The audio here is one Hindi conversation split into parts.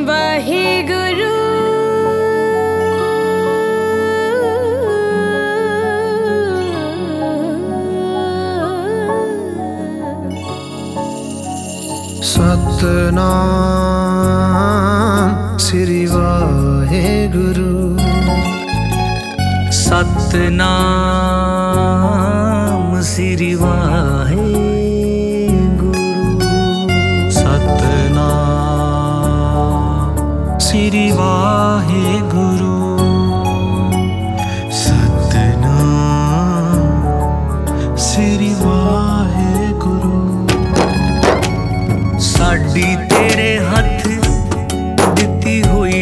वाहिगुरु सतनाम श्री वाहिगुरु। सतनाम श्री वाहिगुरु। सतनाम श्री वाहिगुरु। सतनाम श्री वाहिगुरु। साडी तेरे हथ दिती हुई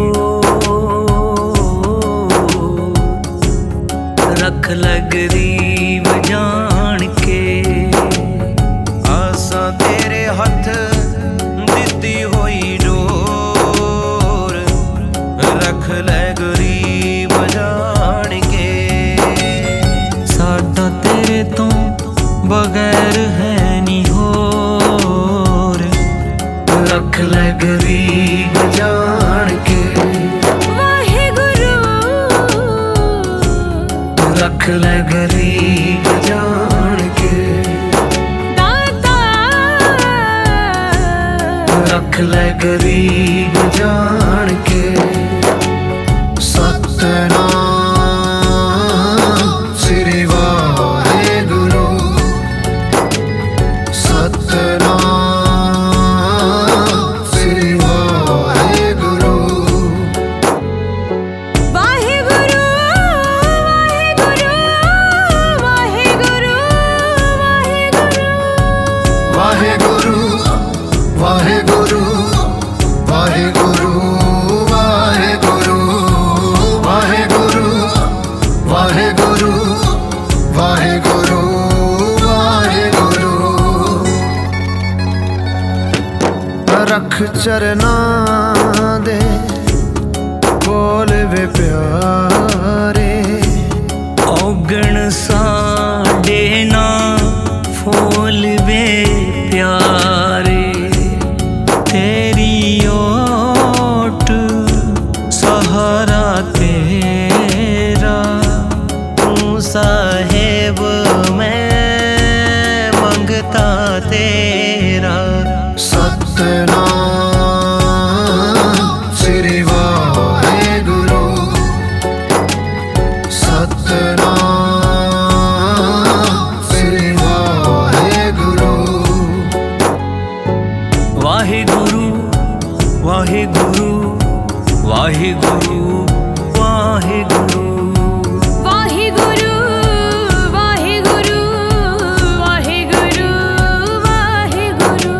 डोर, रख लै गरीब जान के। आसा तेरे हथ दिती हुई डोर, रख लै गरीब जान के। साडा तेरे तो बगैर है नी होर, रख लै गरीब जान के। वाहिगुरु रख लै गरीब जान के। दाता रख लै गरीब जान के। सतनाम श्री वाहिगुरु। सतनाम श्री वाहिगुरु। वाहिगुरु वाहिगुरु वाहिगुरु वाहिगुरु वाहिगुरु वाहिगुरु वाहिगुरु वाहिगुरु वाहिगुरु वाहिगुरु। रख चरना दे बोल वे प्यारे। औगण साडे ना फूल वे प्यारे। तेरी ओट सहारा तेरा, तू साहेब मैं मंगता तेरा। सतनाम श्री वाहिगुरु। सतनाम श्री वाहिगुरु। वाहिगुरु वाहिगुरु वाहिगुरु वाहिगुरु। वाहिगुरु वाहिगुरु वाहिगुरु वाहिगुरु।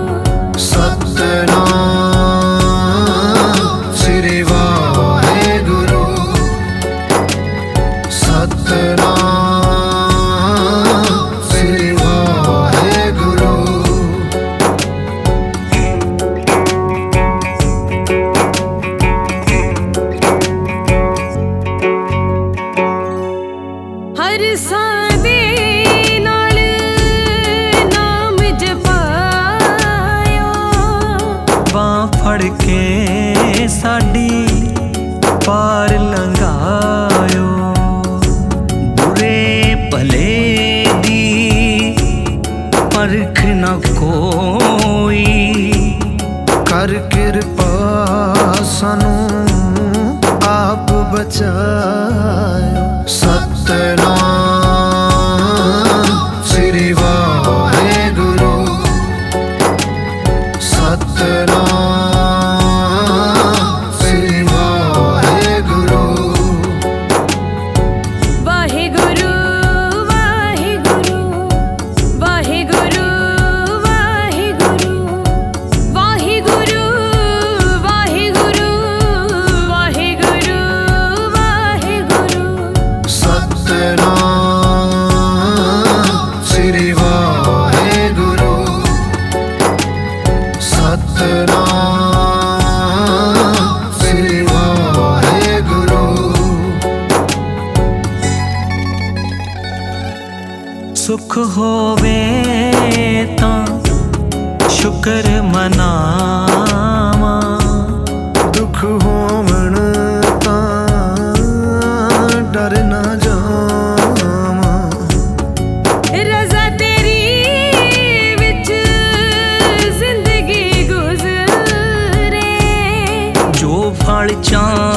सतनाम श्री वाहिगुरु। सतनाम श्री वाहिगुरु। हर सादे नाल नाम जपायो, बां फड़ के साडी पार लंघायो। बुरे भले दी परख न कोई, कर कृपा सानू आप बचायो। सतनाम श्री वाहिगुरु। सतनाम श्री वाहिगुरु। वाहिगुरु वाहिगुरु वाहिगुरु वाहिगुरु वाहिगुरु वाहिगुरु वाहिगुरु वाहिगुरु। सतनाम श्री वाहिगुरु। सतनाम श्री वाहिगुरु। सुख होवे तां शुक्र मनावा, नाल चां